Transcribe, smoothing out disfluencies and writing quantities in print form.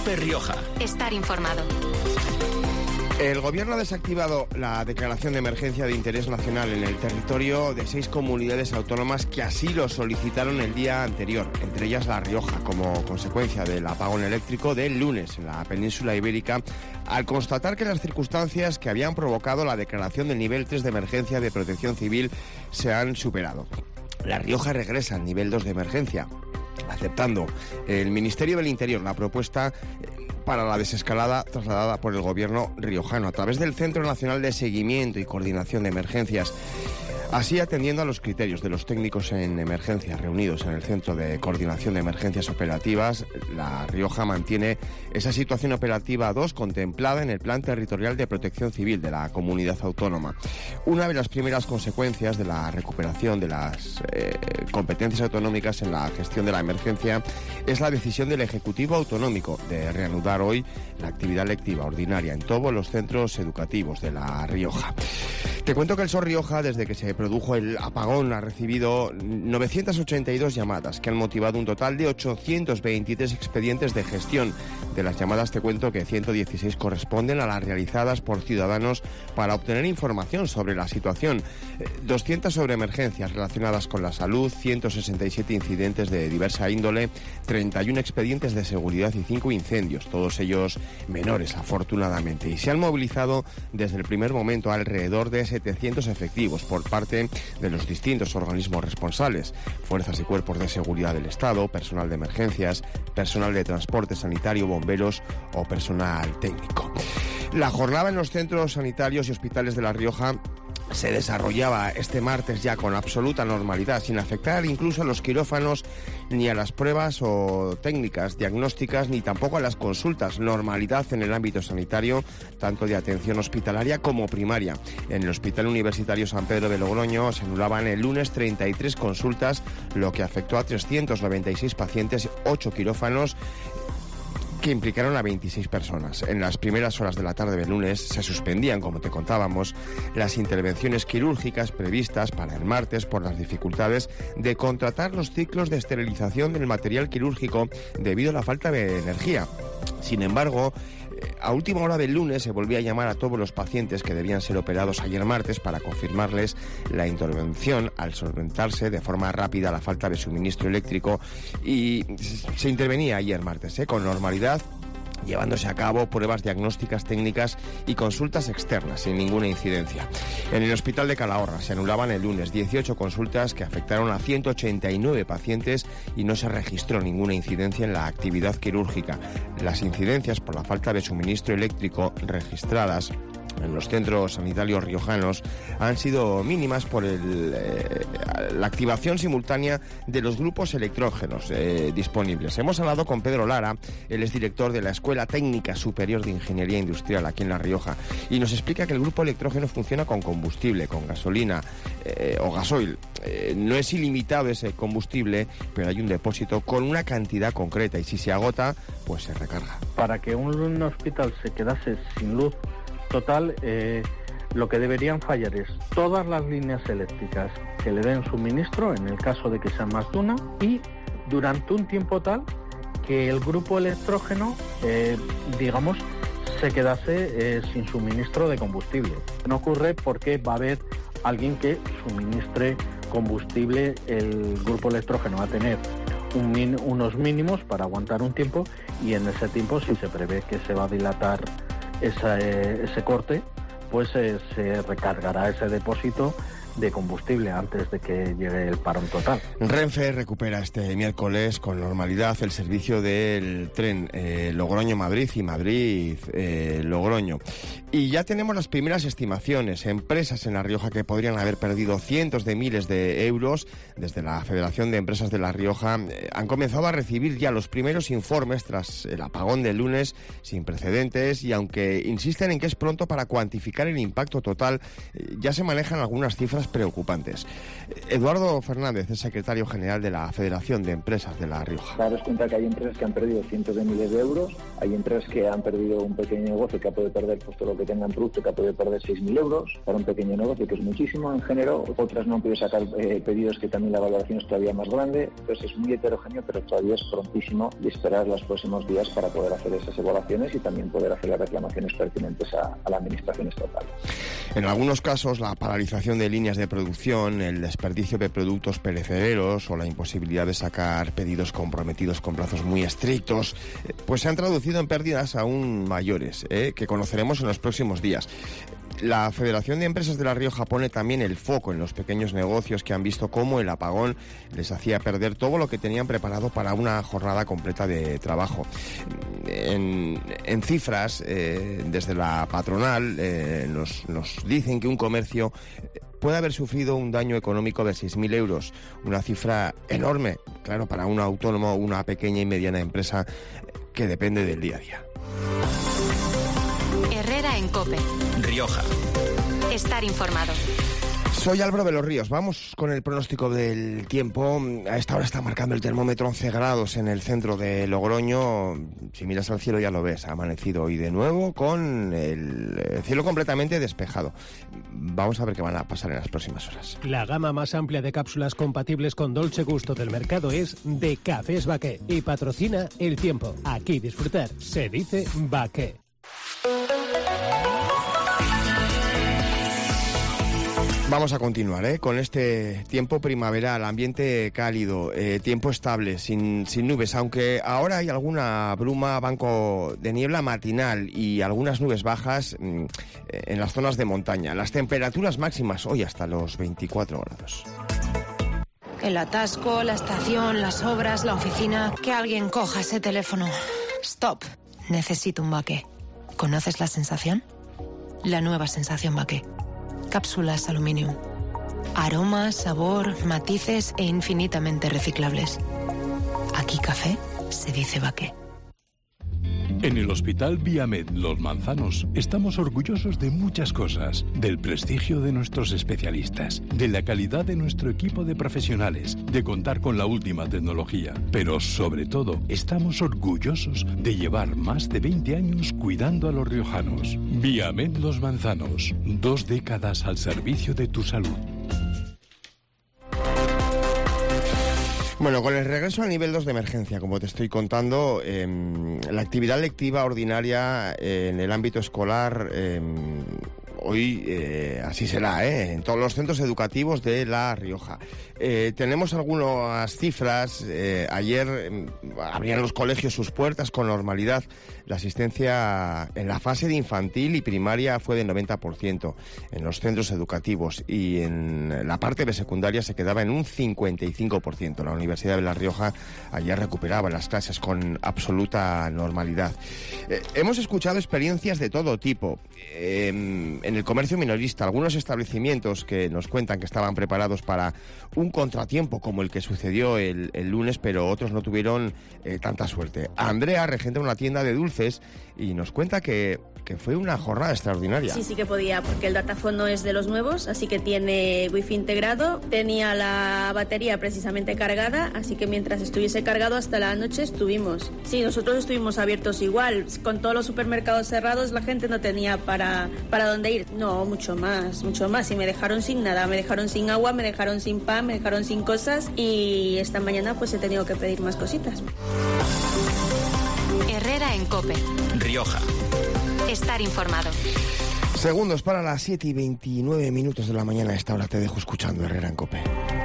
Cope Rioja. Estar informado. El Gobierno ha desactivado la declaración de emergencia de interés nacional en el territorio de 6 comunidades autónomas que así lo solicitaron el día anterior, entre ellas La Rioja, como consecuencia del apagón eléctrico del lunes en la península ibérica, al constatar que las circunstancias que habían provocado la declaración del nivel 3 de emergencia de protección civil se han superado. La Rioja regresa al nivel 2 de emergencia, aceptando el Ministerio del Interior la propuesta para la desescalada trasladada por el Gobierno riojano a través del Centro Nacional de Seguimiento y Coordinación de Emergencias. Así, atendiendo a los criterios de los técnicos en emergencias reunidos en el Centro de Coordinación de Emergencias Operativas, La Rioja mantiene esa situación operativa 2 contemplada en el Plan Territorial de Protección Civil de la Comunidad Autónoma. Una de las primeras consecuencias de la recuperación de las competencias autonómicas en la gestión de la emergencia es la decisión del Ejecutivo Autonómico de reanudar hoy la actividad lectiva ordinaria en todos los centros educativos de La Rioja. Te cuento que el SOR Rioja, desde que se produjo el apagón, ha recibido 982 llamadas que han motivado un total de 823 expedientes de gestión. De las llamadas te cuento que 116 corresponden a las realizadas por ciudadanos para obtener información sobre la situación, 200 sobre emergencias relacionadas con la salud, 167 incidentes de diversa índole, 31 expedientes de seguridad y 5 incendios, todos ellos menores afortunadamente. Y se han movilizado desde el primer momento alrededor de 700 efectivos por parte de los distintos organismos responsables, fuerzas y cuerpos de seguridad del Estado, personal de emergencias, personal de transporte sanitario, bomberos o personal técnico. La jornada en los centros sanitarios y hospitales de La Rioja se desarrollaba este martes ya con absoluta normalidad, sin afectar incluso a los quirófanos ni a las pruebas o técnicas diagnósticas, ni tampoco a las consultas. Normalidad en el ámbito sanitario, tanto de atención hospitalaria como primaria. En el Hospital Universitario San Pedro de Logroño se anulaban el lunes 33 consultas, lo que afectó a 396 pacientes, 8 quirófanos, que implicaron a 26 personas. En las primeras horas de la tarde del lunes se suspendían, como te contábamos, las intervenciones quirúrgicas previstas para el martes por las dificultades de contratar los ciclos de esterilización del material quirúrgico debido a la falta de energía. Sin embargo, a última hora del lunes se volvía a llamar a todos los pacientes que debían ser operados ayer martes para confirmarles la intervención al solventarse de forma rápida la falta de suministro eléctrico, y se intervenía ayer martes con normalidad, llevándose a cabo pruebas diagnósticas técnicas y consultas externas sin ninguna incidencia. En el Hospital de Calahorra se anulaban el lunes 18 consultas que afectaron a 189 pacientes y no se registró ninguna incidencia en la actividad quirúrgica. Las incidencias por la falta de suministro eléctrico registradas en los centros sanitarios riojanos han sido mínimas por la activación simultánea de los grupos electrógenos disponibles. Hemos hablado con Pedro Lara, él es director de la Escuela Técnica Superior de Ingeniería Industrial aquí en La Rioja, y nos explica que el grupo electrógeno funciona con combustible, con gasolina o gasoil. No es ilimitado ese combustible, pero hay un depósito con una cantidad concreta y si se agota, pues se recarga. Para que un hospital se quedase sin luz total, lo que deberían fallar es todas las líneas eléctricas que le den suministro, en el caso de que sea más de una, y durante un tiempo tal que el grupo electrógeno, se quedase sin suministro de combustible. No ocurre porque va a haber alguien que suministre combustible. El grupo electrógeno va a tener unos mínimos para aguantar un tiempo, y en ese tiempo, si se prevé que se va a dilatar ese corte, pues se recargará ese depósito de combustible antes de que llegue el parón total. Renfe recupera este miércoles con normalidad el servicio del tren Logroño-Madrid y Madrid-Logroño. Y ya tenemos las primeras estimaciones. Empresas en La Rioja que podrían haber perdido cientos de miles de euros. Desde la Federación de Empresas de La Rioja han comenzado a recibir ya los primeros informes tras el apagón del lunes sin precedentes, y aunque insisten en que es pronto para cuantificar el impacto total, ya se manejan algunas cifras cifras preocupantes. Eduardo Fernández es secretario general de la Federación de Empresas de La Rioja. Daros cuenta que hay empresas que han perdido cientos de miles de euros, hay empresas que han perdido un pequeño negocio que ha podido perder, pues todo lo que tengan producto, que ha podido perder 6.000 euros para un pequeño negocio, que es muchísimo en género. Otras no han podido sacar pedidos que también la valoración es todavía más grande. Entonces es muy heterogéneo, pero todavía es prontísimo y esperar los próximos días para poder hacer esas evaluaciones y también poder hacer las reclamaciones pertinentes a la administración estatal. En algunos casos, la paralización de líneas de producción, el desperdicio de productos perecederos o la imposibilidad de sacar pedidos comprometidos con plazos muy estrictos, pues se han traducido en pérdidas aún mayores, que conoceremos en los próximos días. La Federación de Empresas de La Rioja pone también el foco en los pequeños negocios que han visto cómo el apagón les hacía perder todo lo que tenían preparado para una jornada completa de trabajo. En cifras, desde la patronal nos dicen que un comercio puede haber sufrido un daño económico de 6.000 euros, una cifra enorme, claro, para un autónomo o una pequeña y mediana empresa que depende del día a día. Herrera en COPE. Rioja. Estar informado. Soy Álvaro de los Ríos. Vamos con el pronóstico del tiempo. A esta hora está marcando el termómetro 11 grados en el centro de Logroño. Si miras al cielo ya lo ves, ha amanecido hoy de nuevo con el cielo completamente despejado. Vamos a ver qué van a pasar en las próximas horas. La gama más amplia de cápsulas compatibles con Dolce Gusto del mercado es de Cafés Baqué y patrocina el tiempo. Aquí disfrutar se dice Baqué. Vamos a continuar con este tiempo primaveral, ambiente cálido, tiempo estable, sin nubes, aunque ahora hay alguna bruma, banco de niebla matinal y algunas nubes bajas en las zonas de montaña. Las temperaturas máximas hoy hasta los 24 grados. El atasco, la estación, las obras, la oficina. Que alguien coja ese teléfono. Stop. Necesito un Baqué. ¿Conoces la sensación? La nueva sensación Baqué. Cápsulas aluminium. Aroma, sabor, matices e infinitamente reciclables. Aquí café se dice Baqué. En el Hospital Viamed Los Manzanos estamos orgullosos de muchas cosas, del prestigio de nuestros especialistas, de la calidad de nuestro equipo de profesionales, de contar con la última tecnología, pero sobre todo estamos orgullosos de llevar más de 20 años cuidando a los riojanos. Viamed Los Manzanos, 2 décadas al servicio de tu salud. Bueno, con el regreso al nivel 2 de emergencia, como te estoy contando, la actividad lectiva ordinaria en el ámbito escolar hoy así será, en todos los centros educativos de La Rioja. Tenemos algunas cifras. Ayer abrían los colegios sus puertas con normalidad. La asistencia en la fase de infantil y primaria fue del 90% en los centros educativos y en la parte de secundaria se quedaba en un 55%. La Universidad de La Rioja ayer recuperaba las clases con absoluta normalidad. Hemos escuchado experiencias de todo tipo. En el comercio minorista, algunos establecimientos que nos cuentan que estaban preparados para un contratiempo como el que sucedió el lunes, pero otros no tuvieron tanta suerte. Andrea regenta una tienda de dulces y nos cuenta que fue una jornada extraordinaria. Sí que podía, porque el dataphone no es de los nuevos, así que tiene wifi integrado, tenía la batería precisamente cargada, así que mientras estuviese cargado hasta la noche estuvimos. Sí, nosotros estuvimos abiertos igual, con todos los supermercados cerrados la gente no tenía para dónde ir. No, mucho más, y me dejaron sin nada, me dejaron sin agua, me dejaron sin pan, me dejaron sin cosas y esta mañana pues he tenido que pedir más cositas. Herrera en COPE. Rioja. Estar informado. Segundos para las 7:29 de la mañana. A esta hora te dejo escuchando Herrera en COPE.